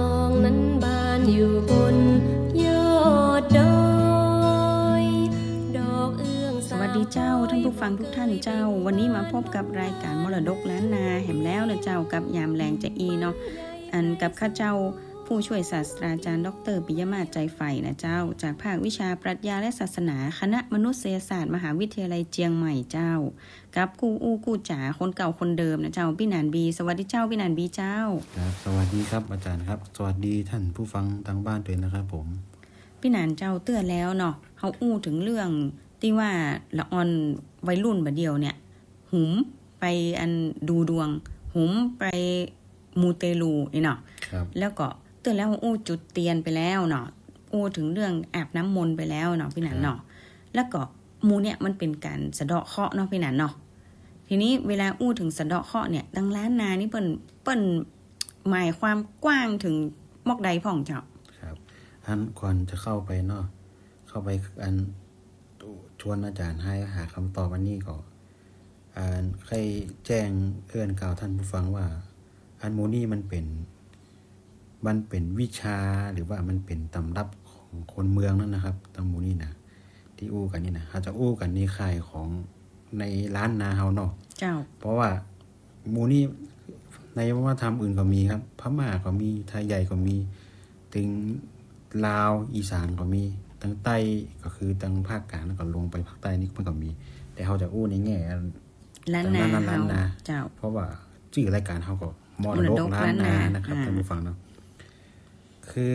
องนั้นบานอยู่บนยอดดอยดอกเอื้องสวัสดีเจ้าท่านผู้ฟังทุกท่านเจ้าวันนี้มาพบกับรายการมรดกล้านนาแหมแล้วนะเจ้ากับยามแรงจะอีเนาะอันกับข้าเจ้าผู้ช่วยศาสตราจารย์ดร.ปิยมาศใจใฝ่นะเจ้าจากภาควิชาปรัชญาและศาสนาคณะมนุษยศาสตร์มหาวิทยาลัยเจียงใหม่เจ้ากับกูอู้กูจ๋าคนเก่าคนเดิมนะเจ้าพี่นานบีสวัสดีเจ้าพี่นานบีเจ้าครับสวัสดีครับอาจารย์ครับสวัสดีท่านผู้ฟังทางบ้านด้วยนะครับผมพี่นานเจ้าเตือนแล้วเนาะเฮาอู้ถึงเรื่องที่ว่าละออนวัยรุ่นบัดเดียวเนี่ยหุมไปอันดูดวงหุมไปมูเตลูนี่เนาะแล้วก็เตือนแล้วอู้จุดเตียนไปแล้วเนาะอู้ถึงเรื่องอาบน้ำมนต์ไปแล้วเนาะพี่หนันเนาะแล้วก็มูเนี่ยมันเป็นการสะเดาะเคราะห์เนาะพี่หนันเนาะทีนี้เวลาอู้ถึงสะเดาะเคราะห์เนี่ยดังล้านนานี่เปิ้นหมายความกว้างถึงมอกใดพ่องเจ้าครับอันก่อนจะเข้าไปเนาะเข้าไปอันชวนอาจารย์ให้หาคำตอบอันนี้ก็อันใครแจ้งเอื้อนกล่าวท่านผู้ฟังว่าอันมูนี่มันเป็นวิชาหรือว่ามันเป็นตำรับของคนเมืองนั่นนะครับตำมูนี่นะที่อู้กันนี่นะเขาจะอู้กันในค่ายของในร้านนาเฮาเนาะเจ้าเพราะว่ามูนี่ในวัฒนธรรมอื่นก็มีครับพม่าก็มีไทยใหญ่ก็มีถึงลาวอีสานก็มีทางใต้ก็คือทางภาคกลางแล้วก็ลงไปภาคใต้นี่มันก็มีแต่เขาจะอู้ในแง่ล้านนาเจ้าเพราะว่าชื่อรายการเขาก็มรดกล้านนานะครับท่านผู้ฟังเนาะคือ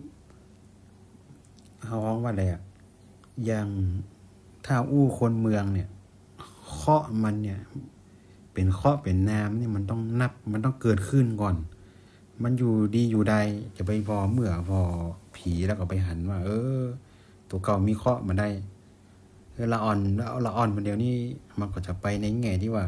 เขาฮ้องว่าอะไรอย่างถ้าอู้คนเมืองเนี่ยเคาะมันเนี่ยเป็นเคาะเป็นน้ำนี่มันต้องนับมันต้องเกิดขึ้นก่อนมันอยู่ดีอยู่ใดจะไปพอเมื่อพอผีแล้วก็ไปหันว่าตัวเก่ามีเคาะมาได้ละอ่อนมันเดียวนี่มันก็จะไปในแง่ที่ว่า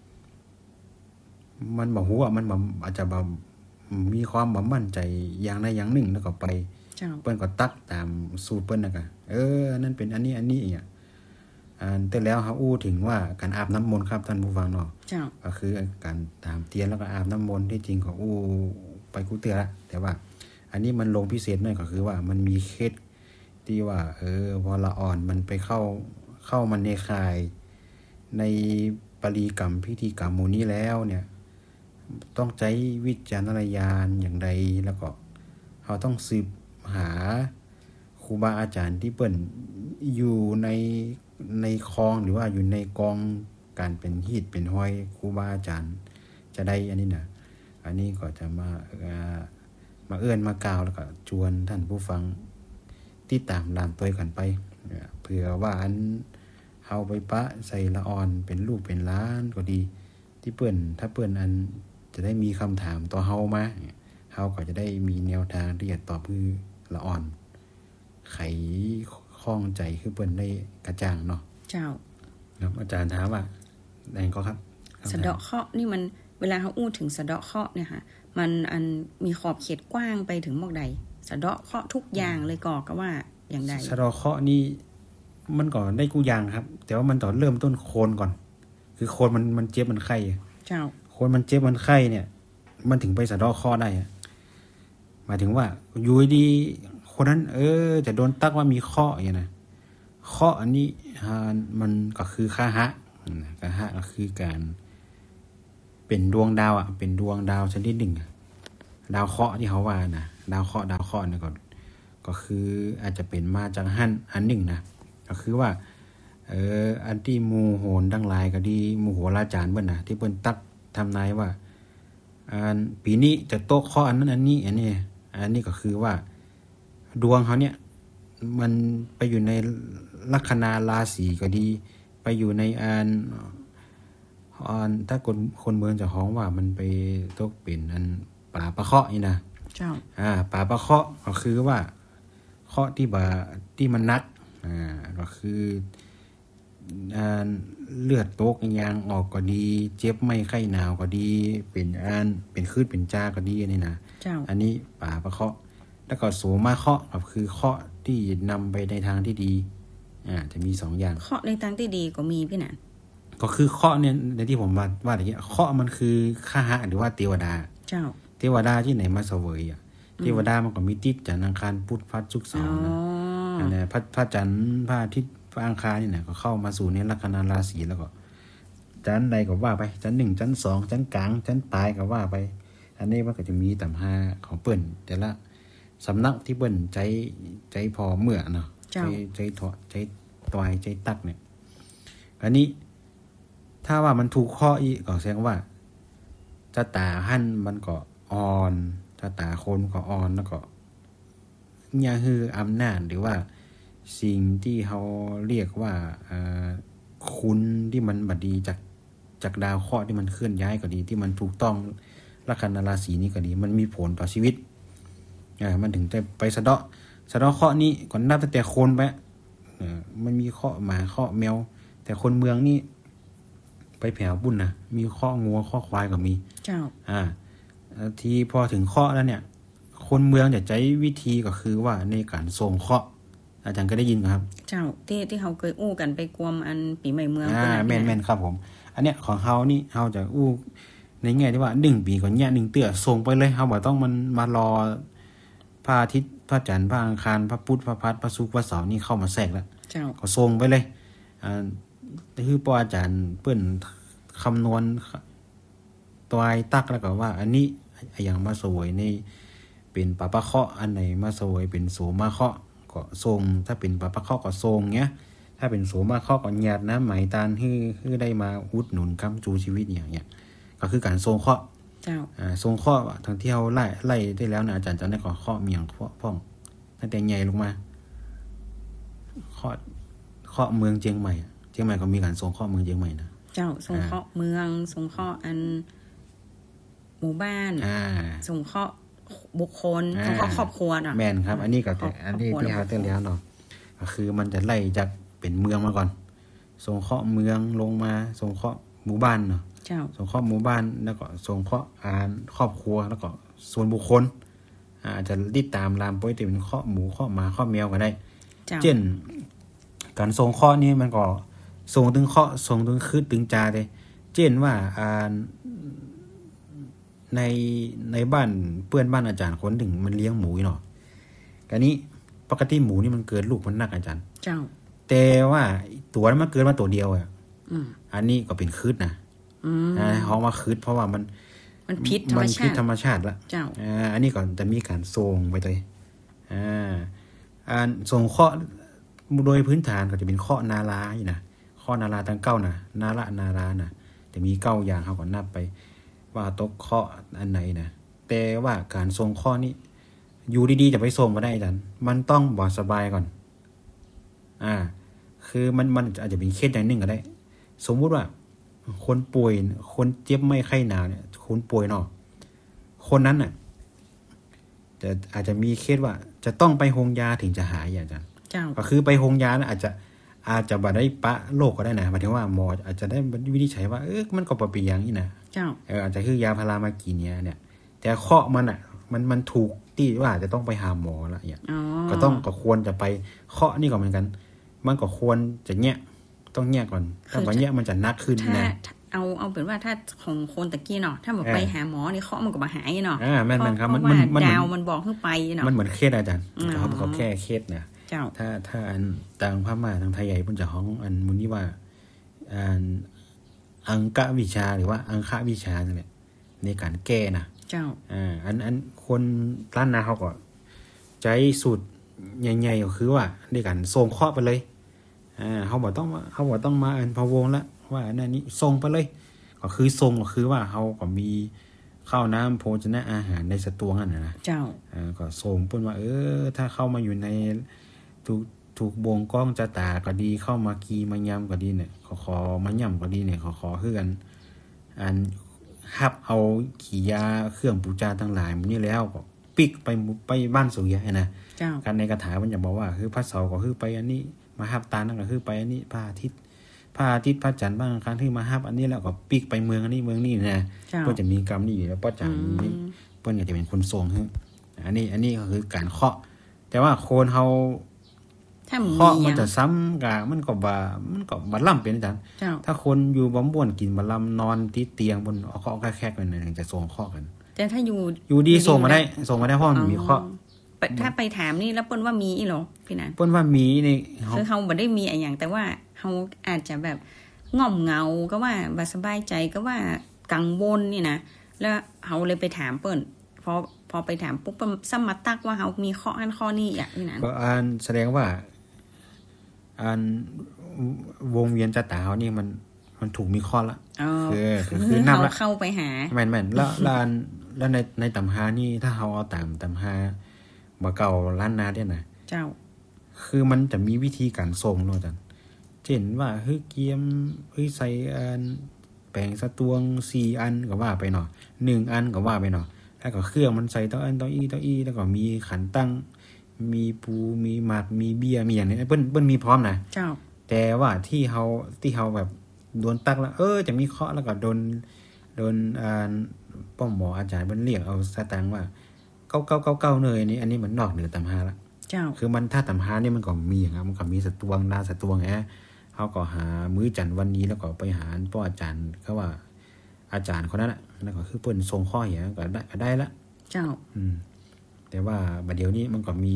มันบอกหัวมันอาจจะแบบมีความมั่นใจอย่างใดอย่างหนึ่งแล้วก็ไปเปิ้นก็ตักตามสูตรเปิ้นน่ะก็นั่นเป็นอันนี้อีกแต่แล้วเขาอู้ถึงว่าการอาบน้ำมนต์ครับท่านผู้ฟังเนาะก็คือการตามเตียนแล้วก็อาบน้ำมนต์ที่จริงเขาอู้ไปกูเตือละแต่ว่าอันนี้มันลงพิเศษหน่อยก็คือว่ามันมีเคล็ดที่ว่าพอละอ่อนมันไปเข้ามันในข่ายในปรีกรรมพิธีกรรมหมู่นี้แล้วเนี่ยต้องใช้วิจารณญาณอย่างใดแล้วก็เขาต้องสืบหาครูบาอาจารย์ที่เปิ้นอยู่ในคลองหรือว่าอยู่ในกองการเป็นฮีดเป็นห้อยครูบาอาจารย์จะได้อันนี้นะอันนี้ก็จะมาเอื้อนมากล่าวแล้วก็ชวนท่านผู้ฟังติดตามตามตัวกันไปเผื่อว่าอันเฮาไปปะใส่ละอ่อนเป็นลูกเป็นล้านก็ดีที่เปิ้นถ้าเปิ้นอันจะได้มีคำถามต่อเฮามาเฮาก็จะได้มีแนวทางที่จะตอบคือละอ่อนไขข้องใจคือเปิ้นได้กระจ่างเนาะเจ้าครับอาจารย์ถามว่าแดงก็ครับสะเดาะเคราะห์นี่มันเวลาเฮาอู้ถึงสะเดาะเคราะห์เนี่ยค่ะมันอันมีขอบเขตกว้างไปถึงมอกใดสะเดาะเคราะห์ทุกอย่างเลยก็ว่าอย่างใดสะเดาะเคราะห์นี่มันก็ได้กูอย่างครับแต่ว่ามันต้องเริ่มต้นโคนก่อนคือโคนมันเจ็บมันไข้เจ้าโคนมันเจ็บมันไข้เนี่ยมันถึงไปสะเดาะเคราะห์ได้หมายถึงว่าอยู่ดีคนนั้นจะโดนตักว่ามีเคราะห์อย่างนะเคราะห์อันนี้มันก็คือคาหะก็คือการเป็นดวงดาวเป็นดวงดาวชนิดหนึ่งดาวเคราะห์ที่เขาว่านะดาวเคราะห์เนี่ยก็คืออาจจะเป็นมาจากอันหนึ่งนะก็คือว่าอันที่หมู่โหรทั้งหลายก็ดีหมู่โหราจารย์เบิ่นน่ะที่เพิ่นตักทำนายว่าปีนี้จะตกเคราะห์อันนั้นอันนี้ก็คือว่าดวงเขาเนี่ยมันไปอยู่ในลัคนาราศีก็ดีไปอยู่ในถ้าคนเมืองจะฮ้องว่ามันไปตกเป็นอันป่าปะเคาะนี่นะเจ้าป่าปะเคาะก็คือว่าเคาะที่มันนักก็คือเลือดตกยางออกก็ดีเจ็บไม่ไข้หนาวก็ดีเป็นคืดเป็นจ้าก็ดีนี่นะอันนี้ป่าปะเคาะแล้วก็โสมาเคาะก็คือเคาะที่นำไปในทางที่ดีจะมี2อย่างเคาะในทางที่ดีก็มีพี่หนานก็คือเคาะเนี่ยในที่ผมว่าอย่างเงี้ยเคาะมันคือคาหะหรือว่าเทวดาเจ้าเทวดาที่ไหนมาเสวยเทวดามันก็มีติดจันทร์อังคารพุธพฤหัสศุกร์เสาร์นะอันนี้พระจันทร์พระอาทิตย์พระอังคารนี่นะก็เข้ามาสู่ในลัคนาราศีแล้วก็จันทร์ใดก็ว่าไปจันทร์1จันทร์2จันทร์กลางจันทร์ปลายก็ว่าไปอันนี้มันก็จะมีตำราของเปิ้นแต่ละสำนักที่เปิ้นใจพอเมื่อเนาะใจถอใจตอยใจตักเนี่ยอันนี้ถ้าว่ามันถูกข้ออีกก็แสดงว่าชะตาหั่นมันก็อ่อนชะตาคนก็อ่อนแล้วก็อย่าฮืออำนาจหรือว่าสิ่งที่เขาเรียกว่าคุณที่มันบัดดีจากดาวเคราะห์ที่มันเคลื่อนย้ายก็ดีที่มันถูกต้องลัคนาราศีนี้ก็ดีมันมีผลต่อชีวิตมันถึงจะไปสะเดาะเคราะห์นี้ก่อนนับตั้งแต่คนไปมันมีเคราะห์หมาเคราะห์แมวแต่คนเมืองนี่ไปแผ่วบุญนะมีเคราะห์งัวเคราะห์ควายก็มีเจ้าที่พอถึงเคราะห์แล้วเนี่ยคนเมืองจะใช้วิธีก็คือว่าในการส่งเคราะห์อาจารย์ก็ได้ยินครับเจ้าที่เขาเคยอู้กันไปกวมอันปีใหม่เมืองแม่นๆครับผมอันเนี้ยของเฮานี่เฮาจะอู้ในแง่ที่ว่า1ปีก่อนเนี่ย1เตื้อส่งไปเลยเฮาบ่ต้องมันมารอพระอาทิตย์พระจันทร์พระอังคารพระพุธพระพฤหัสพระศุกร์พระเสาร์นี่เข้ามาแทรกแล้วก็ส่งไปเลยคือปอาจารย์เปิ้นคำนวณตัวไอ้ตักแล้วก็ว่าอันนี้อย่างมาสวยในเป็นปะปะเคาะอันไหนมาสวยเป็นโสมาเคาะก็ทรงถ้าเป็นปะปะเคาะก็ทรงเงี้ยถ้าเป็นโสมาเคาะก็หยาดน้ำไหมตาลให้ได้มาอุดหนุนค้ำจูชีวิตอย่างเงี้ยก็คือการทรงเคาะทรงเคาะทั้งที่เราไล่ได้แล้วนะอาจารย์จะได้ขอเคาะเมียงเคาะพ่องตั้งแต่ใหญ่ลงมาเคาะเมืองเชียงใหม่ก็มีการทรงเคาะเมืองเชียงใหม่นะเจ้าทรงเคาะเมืองทรงเคาะอันหมู่บ้านทรงเคาะบุคคลทรงเคาะครอบครัวน่ะแม่นครับอันนี้ก็อันนี้ที่เฮาเตือนแล้วเนาะก็คือมันจะไล่จากเป็นเมืองมาก่อนทรงเคาะเมืองลงมาทรงเคาะหมู่บ้านเนาะเจ้าทรงเคาะหมู่บ้านแล้วก็ทรงเคาะครอบครัวแล้วก็ส่วนบุคคลอาจจะติดตามลามไปที่เป็นเคาะหมูเคาะหมาเคาะแมวก็ได้เช่นการทรงเคาะนี่มันก็ทรงถึงเคาะทรงถึงคืดถึงจาเลยเช่นว่าในบ้านเพื่อนบ้านอาจารย์คนถึงมันเลี้ยงหมูเนาะกันนี้ปกติหมูนี่มันเกิดลูกมันนักอาจารย์เจ้าแต่ว่าตัวนั้นมันเกิดมาตัวเดียวอันนี้ก็เป็นคืดนะเขามาคืดเพราะว่ามันพิษธรรมชาติละเจ้าอันนี้ก่อนจะมีการทรงไปเลยทรงเคาะโดยพื้นฐานก็จะเป็นเคาะนาราอยู่นะเคาะนาราตั้ง9นะนารานะจะมี9อย่างเขาก็นับไปว่าตกเคาะอันไหนนะแต่ว่าการทรงเคาะนี้อยู่ดีๆจะไปทรงมาได้อาจารย์มันต้องบ่สบายก่อนคือมันอาจจะเป็นเคสอย่างหนึ่งก็ได้สมมุติว่าคนป่วยคนเจ็บไม่ไข้หนาวเนี่ยคนป่วยเนาะคนนั้นน่ะอาจจะมีเคสว่าจะต้องไปโรงยาถึงจะหายอาจารย์ก็คือไปโรงยาแล้วอาจจะบ่ได้ปะโรคก็ได้นะหมายถึงว่าหมออาจจะได้วินิจฉัยว่ามันก็บ่เป็นอย่างนี้นะอาจจะคือยาพารามากินเนี่ยแต่เคาะมันมันถูกที่ว่าจะต้องไปหาหมอละอย่างก็ควรจะไปเคาะนี่ก่อนเหมือนกันมันก็ควรจะแยะต้องแยะก่อนถ้าบ่แยะมันจะนักขึ้นนะเอาเป็นว่าถ้าของคนตะกี้เนาะถ้าบอกไปหาหมอนี่เคาะมันก็บ่หายเนาะแม่นๆครับมันดาวมันบอกให้ไปเนาะมันเหมือนเคสอาจารย์เขาแค่เคสนะถ้าอันต่างพม่าทางไทยใหญ่เพิ่นจะฮ้องอันมุนี่ว่าอังกะวิชาหรือว่าอังคะวิชานั่นแหละในการแก้นะเจ้าอันคนล้านนาเขาก็ใจสูตรใหญ่ๆก็คือว่าในการส่งเคาะไปเลยเขาบ่ต้องมาอันพะวงละว่าอันนี้ส่งไปเลยก็คือส่งก็คือว่าเขาก็มีข้าวน้ำโภชนะอาหารในสตวงนั่นนะเจ้าก็ส่งเพิ่นว่าถ้าเข้ามาอยู่ในถูกบ่งก้องจะตาก็ดีเข้ามากีมายำก็ดีเนี่ยขอมาย่ำก็ดีเนี่ยขอคือกันฮับเอาขี้ยาเครื่องปูจาทั้งหลายมันนี่แล้วก็ปิกไปบ้านสุยะนะการในคาถามันจะบอกว่าคือพระเสาร์ก็คือไปอันนี้มาฮับตานั่นก็คือไปอันนี้พระอาทิตย์พระจันทร์บ้างครั้งที่มาฮับอันนี้แล้วก็ปิกไปเมืองอันนี้เมืองนี้นะเพิ่นจะมีกรรมนี่อยู่แล้วป้อจังนี่เพิ่นก็จะเป็นคนทรงอันนี้ก็คือการเคาะแต่ว่าโคนเฮาเคาะมันจะซ้ำกับมันก็บ่ล่ำเป็นอาจารย์ถ้าคนอยู่บ่ม่วนกินบ่ล่ำนอนติดเตียงบนเคาะแคกๆนั่นจะทรงเคาะกันแต่ถ้าอยู่ดีส่งมาได้เพราะมันมีข้อถ้าไปถามนี่แล้วเปิ้นว่ามีอีหรอพี่นันเปิ้นว่ามีนี่คือเฮาบ่ได้มีอะไรอย่างแต่ว่าเฮาอาจจะแบบง่อมเหงาก็ว่าบ่สบายใจก็ว่ากังวลนี่นะแล้วเฮาเลยไปถามเปิ้นพอไปถามปุ๊บเปิ้นซ้ำมาตักว่าเฮามีข้ออันข้อนี้อ่ะพี่นันก็แสดงว่าวงเวียนจัตตาเฮานี่มันถูกมีข้อละคือนำละเข้าไปหาแม่นๆแล้วในตำหานี่ถ้าเฮาเอาตำหาบ่เก่าล้านนาเนี่ยนะเจ้าคือมันจะมีวิธีการส่งเนาะจังเช่นว่าเฮ้ยเกียมเฮ้ยใส่แป้งสะตวง4อันก็ว่าไปเนาะ1อันก็ว่าไปเนาะแล้วก็เครื่องมันใส่ต่ออันต่ออีแล้วก็มีขันตั้งมีปูมีหมักมีเบียร์มีอย่างนี้เปิ้นมีพร้อมนะเจ้าแต่ว่าที่เฮาแบบโดนตักแล้วจะมีเคาะแล้วก็โดนป้อมหมออาจารย์เพิ่นเรียกเอาสตางค์ว่า9999เลยอันนี้มันนอกเหนือตำหาละเจ้าคือมันถ้าตำหานี่มันก็มีอย่างมันก็มีสตวงนาสตวงเฮาก็หามื้อจันทร์วันนี้แล้วก็ไปหาป้ออาจารย์เขาว่าอาจารย์คนนั้นน่ะแล้วก็คือเพิ่นส่งข้อเหียก็ได้ละเจ้าแต่ว่าบัดเดี๋ยวนี้มันก็มี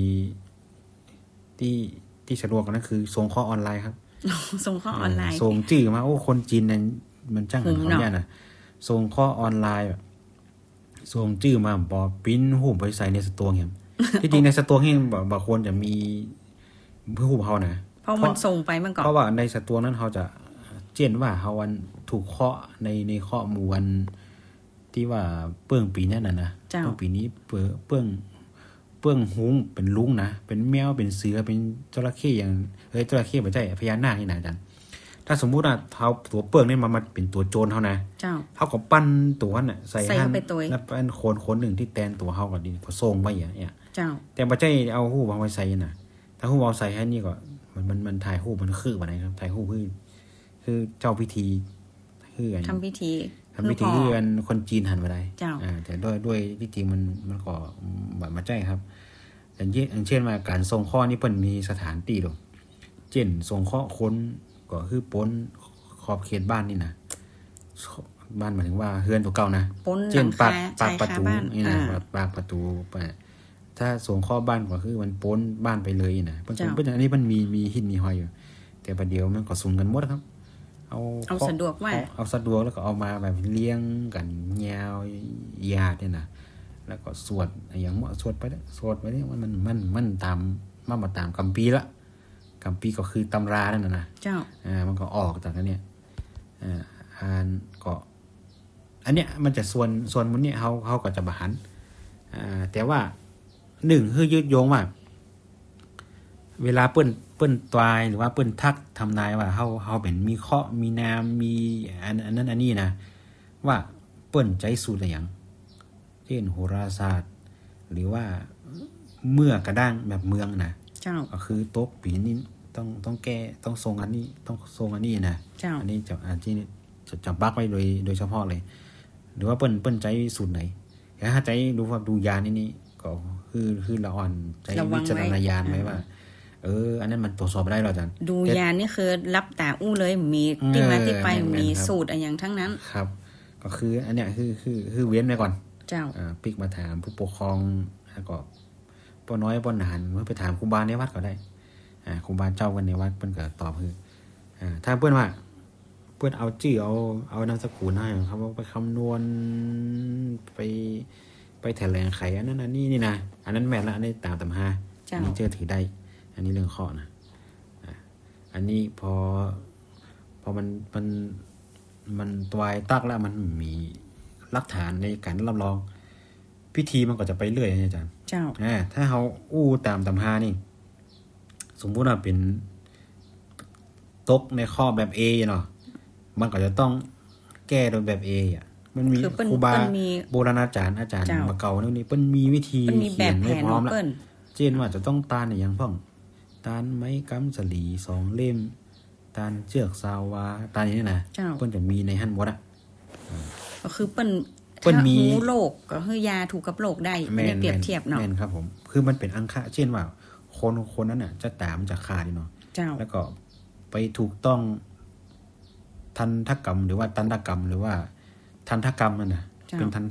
ที่สะดวกนั่นคือส่งข้อออนไลน์ครับส่งข้อออนไลน์ส่งจื่อมาคนจีนนั้นมันจ้างเขาเนี่ยนะส่งข้อออนไลน์แบบส่งจื่อมาบ่ปิ้นรูปไปใส่ในสตวงเห็นที่จริงในสตวงเห็นบ่ควรจะมีรูปเฮานะเพราะมันส่งไปมันก็เพราะว่าในสตวงนั้นเฮาจะเช่นว่าเฮาวันถูกเคาะในข้อมูลที่ว่าเปิ้งปีนั้นน่ะนะเปิ้งปีนี้เปิ้งหุงเป็นลุงนะเป็นแมวเป็นเสือเป็นจระเข้อย่างจระเข้บ่ใช่พญานาคนี่นะอาจารย์ถ้าสมมุติว่าเฮาตัวเปิ้งนี่มันเป็นตัวโจรเฮานะเฮาก็ปั้นตัวน่ะใส่หั่นแล้วเป็นคนนึงที่แตนตัวเฮาก็ดีก็ส่งไว้อย่างเงี้ยแต่บ่ใช่เอารูปเอาไว้ใส่น่ะถ้ารูปเอาใส่ให้นี่ก็มันถ่ายรูปมันคือบ่ได้ครับถ่ายรูปคือเจ้าพิธีคือทำพิธีคือคนจีนหันมาได้แต่ด้วยที่จริงมันก็แบบมาใจครับอย่างเช่นว่าการส่งข้อนี่เพิ่นมีสถานที่ดอกเช่นส่งข้อคนก็คือป้นขอบเขตบ้านนี่นะบ้านหมายถึงว่าเฮือนตัวเก่านะเช่นปากประตูนี่นะปากประตูถ้าส่งข้อบ้านก็คือมันป้นบ้านไปเลยนะเพิ่นอันนี้มันมีหินมีหอยอยู่แต่ประเดี๋ยวมันก็สูงกันหมดครับเอาสะดวกว่าเอาสะดวกแล้วก็เอามาแบบเลี้ยงกันยาวญาติเนี่ยนะแล้วก็สวดอย่างสวดไปนี่มันตามมาตามกัมปีละกัมปีก็คือตำรานั่นน่ะเจ้ามันก็ออกจากนั้นเนี่ยก็อันเนี้ยมันจะส่วนมันเนี่ยเฮาก็จะบหันแต่ว่า1คือยึดโยงว่าเวลาเปิ้นตายหรือว่าเปิ้นทักทำนายว่าเฮาเป็นมีเคราะห์มีนามมีอันนั้นอันนี้นะว่าเปิ้นใจสูตรอะไรอย่างเช่นโหราศาสตร์หรือว่าเมื่อกระด้างแบบเมืองนะก็คือตกปีนี้ต้องแก้ต้องทรงอันนี้ต้องทรงอันนี้นะอันนี้จะบักไว้โดยเฉพาะเลยหรือว่าเปิ้นใจสูตรไหนถ้าใจดูยานี่ก็คือละอ่อนใจวิจารณญาณไว้ว่าอันนั้นมันตรวจสอบได้หรออาจารย์ดูยานี่คือรับตาเลยมีที่มาที่ไปมีสูตรอะไรอย่างทั้งนั้นครับก็คืออันเนี้ยคือเว้นไว้ก่อนเจ้าปิกมาถามผู้ปกครองแล้วก็ป้อน้อยป้อนานเมื่อไปถามครูบาในวัดก็ได้ครูบาเจ้ากันในวัดเพิ่นก็ตอบคือถ้าเพิ่นว่าเพิ่นเอาชื่อเอานามสกุลให้ครับว่าไปคำนวณไปแถลงไขอันนั้นอันนี้นี่นะอันนั้นแม่นละอันนี้ตามตำหาอันนี้เชื่อถือได้อันนี้เรื่องข้อนะอันนี้พอมันตวายตักแล้วมันมีหลักฐานในการรับรองพิธีมันก็จะไปเรื่อยอาจารย์เจ้าถ้าเฮาตามตำหานี่สมมุติว่าเป็นตกในข้อแบบ A เนาะมันก็จะต้องแก้โดยแบบ A อ่ะมันมีครูบาโบราณอาจารย์มาเก่านี่เปิ้นมีวิธีเขียนไว้พร้อมแล้วเช่นว่าจะต้องตาลอย่างพ่องตาลไม้กำสลี2เล่มตาลเชือกซาวาตาลนี่นะเปิ้นจะมีในหั่นหมดอ่ะก็คือเปิ้นมีโรคก็คือยาถูกกับโรคได้ไม่ได้เปรียบเทียบเนาะแม่นครับผมคือมันเป็นอังคะเช่นว่าคนนั้นน่ะจะตามจะขาดเนาะแล้วก็ไปถูกต้องทันทกรรมหรือว่าตันทกรรมหรือว่าทันทกรรมนั่นน่ะเป็นทันท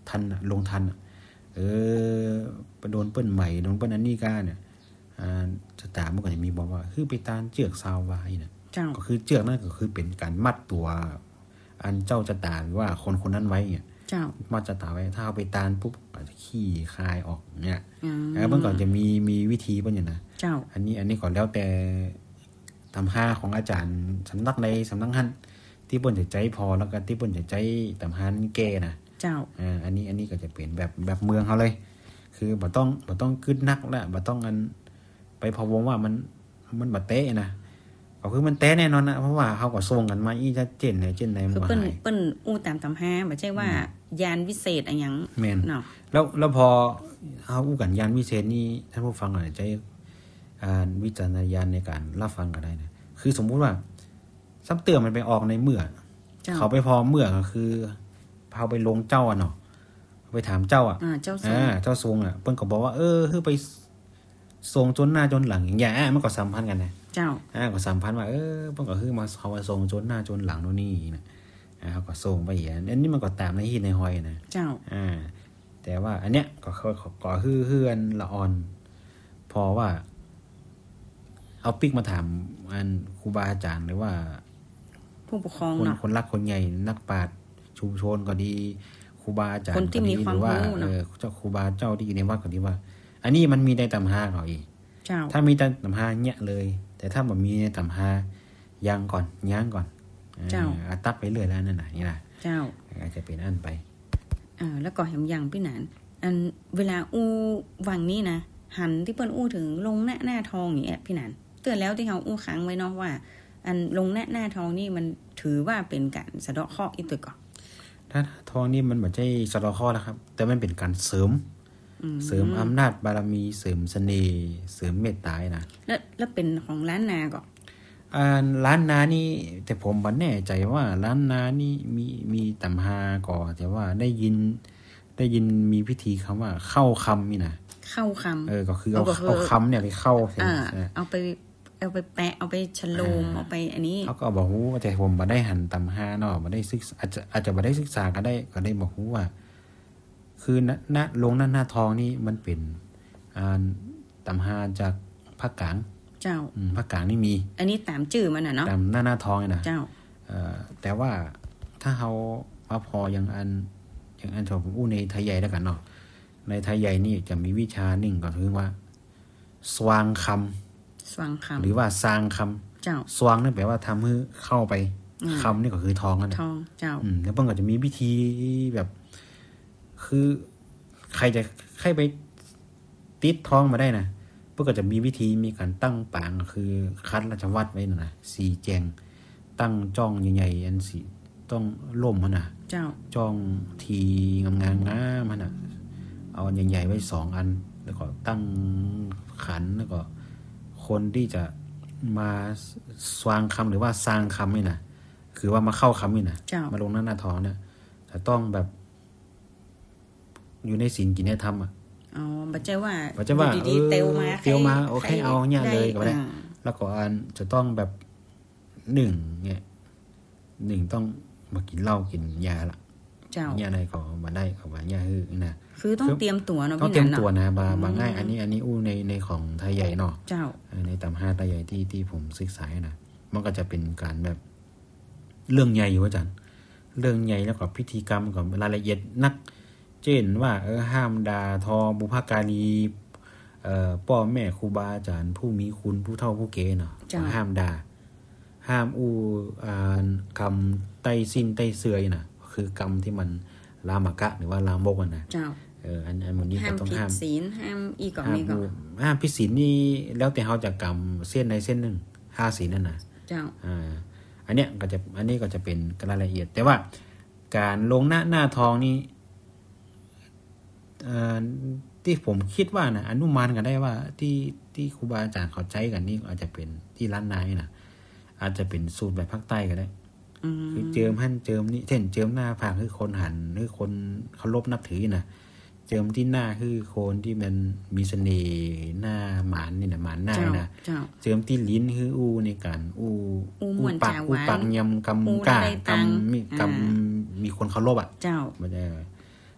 ทันลงทันไปโดนเปิ้นใหม่โดนเปิ้นอันนี้ก้าเนี่ยจะตามมันก็จะมีบอกว่าคือไปตานเจือกซาวไว้น่ะก็คือเจือกนั่นก็คือเป็นการมัดตัวอันเจ้าจะตาหรือว่าคนนั้นไว้เนี่ยมัดจะตาไว้ถ้าเอาไปตานปุ๊บก็จะขี้คายออกเนี่ยแล้วมันก็จะมีวิธีป่ะเนี่ยนะอันนี้ก็แล้วแต่ตำห้าของอาจารย์สำนักในสำนักหันที่เปิ้นจะใจพอแล้วก็ที่เปิ้นจะใจตำห้าแก่นะอันนี้ก็จะเปลี่ยนแบบเมืองเขาเลยคือบ่ต้องกึดนักแล้วบ่ต้องอันไปพะวงว่ามันบ่เตะนะก็คือมันเตะแน่นอนนะเพราะว่าเฮาก็ส่งกันมาอีชัดเจนไหนมันบ่หายเปิ้นอู้ตามตำห้าบ่ใช่ว่ายานวิเศษอะหยังเนาะแล้วพอเฮาอู้กันยานวิเศษนี่ท่านผู้ฟังอาจจะวิจารณญาณในการรับฟังก็ได้นะคือสมมุติว่าซับเตือนมันไปออกในเมื่อเขาไปพอเมื่อก็คือพาไปลงเจ้าเนาะไปถามเจ้าเจ้าทรงเปิ้นก็บอกว่าคือไปทรงจนหน้าจนหลังอย่างเงี้ยมันก็สัมพันธ์กันนะเจ้าก็สัมพันธ์ว่าเปิ้นก็คือมาเขาว่าทรงจนหน้าจนหลังโน่นนี่นะเขาก็ทรงไปอย่างอันนี้มันก็ตามในหินในหอยนะเจ้าแต่ว่าอันเนี้ยก็คืออันละอ่อนพอว่าเอาปิกมาถามอันครูบาอาจารย์หรือว่าผู้ปกครองเนาะคนรักคนใหญ่นักปราชญ์ชุมชนก็ดีครูบาอาจารย์ก็ดีหรือว่าเจ้าครูบาเจ้าที่อยู่ในวัดก็ดีว่าอันนี้มันมีในตำราเขาอีกถ้ามีในตำราเนี่ยเลยแต่ถ้าบ่มีในตำราย่างก่อนตักไปเรื่อยแล้วนั่นน่ะนี่ล่ะเจ้าอาจจะเป็นอันไปแล้วก็แหมยังพี่หนานอันเวลาอู้วังนี้นะหันที่เปิ้นอู้ถึงลงหน้าทองอย่างเงี้ยพี่หนานเตือนแล้วที่เฮาอู้ค้างไว้เนาะว่าอันลงหน้าทองนี่มันถือว่าเป็นการสะเดาะเคราะห์อีกตึกก่อนถ้าทองนี่มันบ่ใช่สะเดาะเคราะห์แล้วครับแต่มันเป็นการเสริมอำนาจบารมีเสริมเสน่ห์เสริมเมตตานะแล้วเป็นของล้านนาก่อนล้านนานี่แต่ผมบ่แน่ใจว่าล้านนานี่มีตำราก่อแต่ว่าได้ยินมีพิธีคำว่าเข้าคำนี่นะเข้าคำก็คือเอาคำเนี่ยไปเข้าเอาไปแปะเอาไปฉโลมเอาไปอันนี้เขาก็บอกว่าแต่ผมบ่ได้หันตำราเนาะบ่ได้ศึกษาอาจจะบ่ได้ศึกษาก็ได้บอกว่าคือลงหน้าทองนี่มันเป็นตำราจากภาคกลางเจ้าภาคกลางนี่มีอันนี้ตามชื่อมันน่ะเนาะตามหน้าทองนี่นะเจ้าแต่ว่าถ้าเฮาว่าพออย่างอันผมอู้ในไทยใหญ่แล้วกันเนาะในไทยใหญ่นี่จะมีวิชาหนึ่งก็คือว่าสว่างคำหรือว่าสร้างคำเจ้าสว่างนั่นแปลว่าทำให้เข้าไปคำนี่ก็คือทองนั่นแหละทองเจ้าแล้วเพิ่นก็จะมีวิธีแบบคือใครไปติดทองมาได้นะเพิ่นก็จะมีวิธีมีการตั้งปางคือคัดราชวัตรไว้นะสีแจงตั้งจ้องใหญ่ๆอันสีต้องล่มมันน่ะเจ้าจ้องทีงามๆมันน่ะเอาอันใหญ่ๆไว้2อันแล้วก็ตั้งขันแล้วก็คนที่จะมาสว่างคำหรือว่าสร้างคำนี่นะคือว่ามาเข้าคำนี่นะมาลงหน้าทองเนี่ยจะต้องแบบอยู่ในศีลกินในธรรมบ่ใช่ว่าดีๆเตียวมาโอเคเอาเนี่ยเลยก็ได้แล้วก็อันจะต้องแบบ1เนี่ย1ต้องมากินเหล้ากินยาละเนี่ยอะไรก็บ่ได้ก็ว่าเนี่ยคือต้องเตรียมตัวเนาะพี่นันเนาะต้องเตรียมตัวนะบางง่ายอันนี้อู้ในของไทยใหญ่เนาะเจ้าในตำราไทยใหญ่ที่ผมศึกษานะมันก็จะเป็นการแบบเรื่องใหญ่อยู่อาจารย์เรื่องใหญ่แล้วก็พิธีกรรมกับรายละเอียดนักเช่นว่าห้ามด่าทอบุพการีพ่อแม่ครูบาอาจารย์ผู้มีคุณผู้เฒ่าผู้แก่เนาะห้ามด่าห้ามอู้คำใต้สิ้นใต้เสื่อยน่ะคือกรรมที่มันลามกะหรือว่าลามกนะเจ้าอันมันนี้ก็ต้องห้ามศีลห้ามอีกก่อนนี้ก็ห้ามผิดศีลนี่แล้วแต่เฮาจะกรรมเส้นใดเส้นนึง5ศีลนั่นน่ะเจ้าอันนี้ก็จะเป็นรายละเอียดแต่ว่าการลงหน้าทองนี่ที่ผมคิดว่านะอนุมานกันได้ว่าที่ครูบาอาจารย์เขาใช้กันนี่อาจจะเป็นที่ล้านนานะอาจจะเป็นสูตรแบบภาคใต้ก็ได้คือเจิมหั่นเจิมนี่เช่นเจิมหน้าผากคือคนหันคือคนเคารพนับถือนะเจิมที่หน้าคือคนที่มันมีเสน่ห์หน้าหมานนี่นะหมานหน้านะเจิมที่ลิ้นคืออู้ในการอู้ปากยำกำก้ากำมีคนเคารพอ่ะเจ้าบ่ได้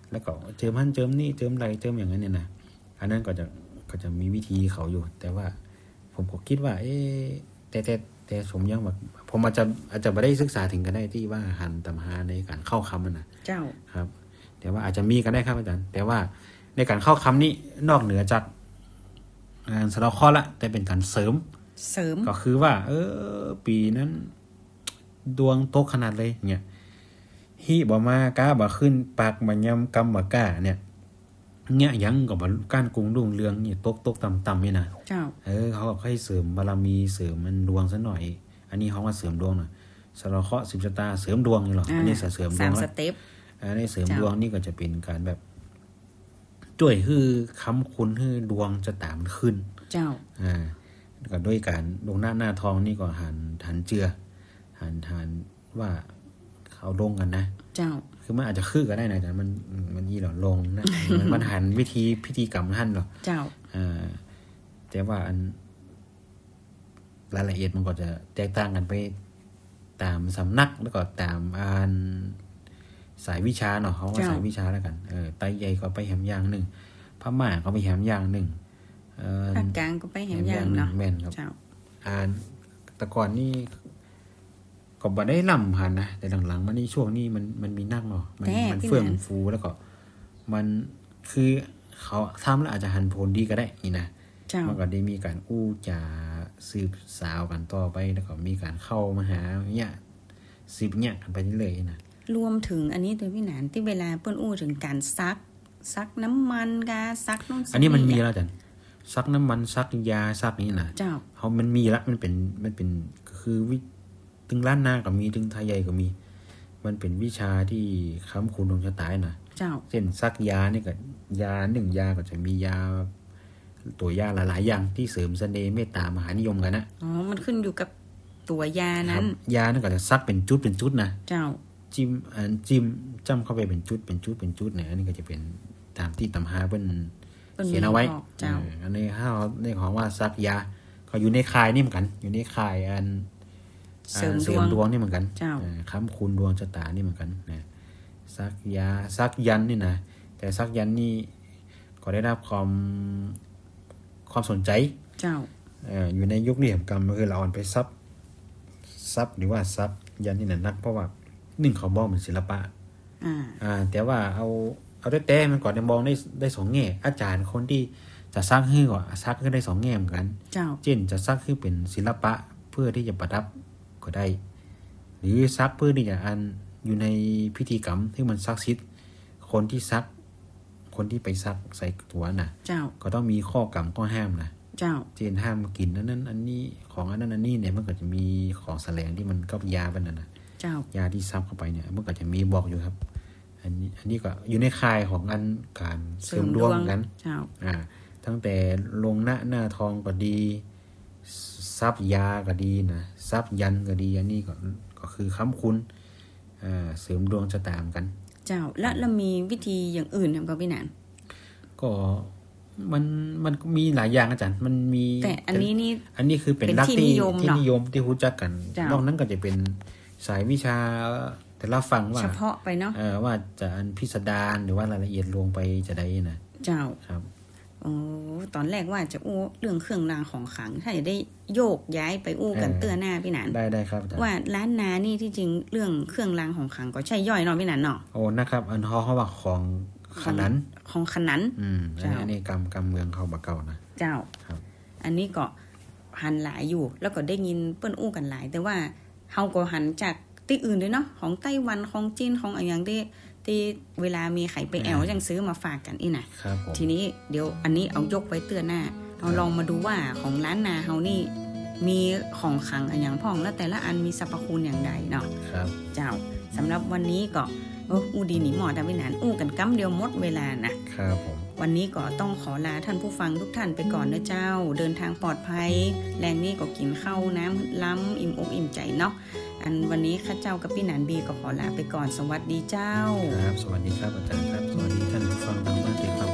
แล้วก็เจิมหั่นเจิมนี่เจิมใดเจิมอย่างนั้นเนี่ยนะอันนั้นก็จะมีวิธีเขาอยู่แต่ว่าผมก็คิดว่าแต่ผมยังแบบผมอาจจะไม่ได้ศึกษาถึงกันได้ที่ว่าหันตำหาในการเข้าคำมันนะเจ้าครับแต่ว่าอาจจะมีกันได้ครับอาจารย์แต่ว่าในการเข้าคำนี้นอกเหนือจากสะเดาะเคราะห์ละแต่เป็นการเสริมก็คือว่าปีนั้นดวงตกขนาดเลยเนี่ยฮิบ่มากาบ่ขึ้นปากบ่ยำกำบ่กล้าเนี่ยยังก็บ่ก้านกุงรุ่งเรืองนี่ตกต่ำๆนี่นะเจ้าเขาก็ให้เสริมบารมีเสริมมันดวงซะหน่อยอันนี้เขาว่าเสริมดวงน่ะสะเดาะเคราะห์10ชะตาเสริมดวงนี่หรออันนี้เสริมดวง 3สเต็ปอันนี้เสริมดวงนี่ก็จะเป็นการแบบช่วยให้ค้ำคุณให้ดวงจะตามมันขึ้นเจ้าก็ด้วยการลงหน้าทองนี่ก็หันเจือหันว่าเขาลงกันนะเจ้าคือมันอาจจะคือก็ได้นะแต่มันยี่หรอลงนะ มันหันพิธีกรรมหั่นหรอเจ้าแต่ว่าอันรายละเอียดมันก็จะแตกต่างกันไปตามสำนักแล้วก็ตามสายวิชาเนาะเขาว่าสายวิชาแล้วกันไตใหญ่ก็ไปแหมอย่างนึงพม่าก็ไปแหมอย่างนึงภาคกลางก็ไปแหมอย่างเนาะแม่นครับแต่ก่อนนี่ก็บ่ได้ล่ำผ่านนะแต่หลังๆมานี่ช่วงนี้มันมีนักเนาะมันเฟื่องฟูแล้วก็มันคือเขาทำแล้วอาจจะหันผลดีก็ได้นี่นะมันก็ได้มีการอู้จาสืบสาวกันต่อไปแล้วก็มีการเข้ามาหาเนี่ยสืบเนี่ยกันไปเรื่อยๆนะรวมถึงอันนี้ตัวพี่หนานที่เวลาเปิ้นอู้ถึงการซักน้ำมันกาซักนู่นอันนี้มันมีแล้วจันซักน้ำมันซักยาซักนี่นะเขามันมีแล้วมันเป็นคือถึงล้านนาก็มีถึงไทยใหญ่ก็มีมันเป็นวิชาที่ค้ำคูณดวงชะตานะเช่นซักยานี่ก็ยา1ยาก็จะมียาตัวยาหลายๆอย่างที่เสริมเสน่ห์เมตตามหานิยมกันนะมันขึ้นอยู่กับตัวยานั้นยานั่นก็จะซักเป็นจุดนะเจ้าจิ้มจ้ำเข้าไปเป็นจุดเนี่ยอันนี้ก็จะเป็นตามที่ตำหาเพิ่นเขียนเอาไว้อันนี้ถ้าในของว่าซักยาก็อยู่ในค่ายนี่เหมือนกันอยู่ในค่ายเสริมดวงนี่เหมือนกันค้ำคูณดวงชะตานี่เหมือนกันนะซักยาซักยันนี่นะแต่ซักยันนี่ก็ได้รับความสนใจอยู่ในยุคนี้แห่งกรรมก็คือเราอ่อนไปซับหรือว่าซับยันนี่นักเพราะว่า1เขามองเป็นศิลปะแต่ว่าเอาแต่มันก่อนจะมองได้2แง่อาจารย์คนที่จะซักให้ก็ซักให้ได้2แง่เหมือนกันเช่นจะซักให้เป็นศิลปะเพื่อที่จะประดับก็ได้หรือซักเพื่อที่จะอยู่ในพิธีกรรมที่มันซักซิดคนที่ไปซักใส่ตัวน่ะก็ต้องมีข้อกรรมข้อห้ามนะเช่นห้ามกินนั้นอันนี้ของอันนั้นอันนี้เนี่ยมันก็จะมีของแสลงที่มันก็ยาเป็นนะยาที่ซับเข้าไปเนี่ยมันก็จะมีบอกอยู่ครับอันนี้ก็อยู่ในค่ายของการเสริมดวงกันตั้งแต่ลงหน้าทองก็ดีซับยาก็ดีนะซับยันก็ดีอันนี้ก็คือค้ำคุณเสริมดวงชะตากันเจ้าแล้วมีวิธีอย่างอื่นครับพี่หนานก็มันมีหลายอย่างอาจารย์มันมีแต่อันนี้คือเป็นลักษณ์ที่นิยมที่รู้จักกันนอกนั้นก็จะเป็นสายวิชาแต่ละฟังว่าเฉพาะไปเนาะว่าจะพิสดารหรือว่ารายละเอียดลงไปจะได้นะเจ้าครับตอนแรกว่าจะอู้เรื่องเครื่องรางของขลังถ้าจะได้โยกย้ายไปอู้กันเตื้อหน้าพี่หนานได้ครับว่าล้านนานี่ที่จริงเรื่องเครื่องรางของขลังก็ใช่ย่อยเนาะพี่หนานเนาะนะครับอันเขาว่าของขนันอันนี้กำเมืองเขาบ่เก่านะเจ้าครับอันนี้ก็หันหลายอยู่แล้วก็ได้ยินเปิ้นอู้กันหลายแต่ว่าเฮาก็หันจากที่อื่นด้วยเนาะของไต้หวันของจีนของอะไรอย่างที่เวลามีไข่ไปแอวยังซื้อมาฝากกันอีน่ะทีนี้เดี๋ยวอันนี้เอายกไว้เตือนหน้าเอาลองมาดูว่าของร้านนาเฮานี่มีของขลังอย่างพ่องแล้วแต่ละอันมีสรรพคุณอย่างใดเนาะครับเจ้าสำหรับวันนี้ก็อู้ดีหนีหมอดาวินานอู้กันกำเดียวหมดเวลานะครับผมวันนี้ก็ต้องขอลาท่านผู้ฟังทุกท่านไปก่อนนะเจ้าเดินทางปลอดภัยแรงนี้ก็กินข้าวน้ำล้ำอิ่มอกอิ่มใจเนาะวันนี้ข้าเจ้ากับพี่หนานบีก็ขอลาไปก่อนสวัสดีเจ้าครับสวัสดีครับอาจารย์ครับสวัสดีท่านผู้ฟังทางบ้านที่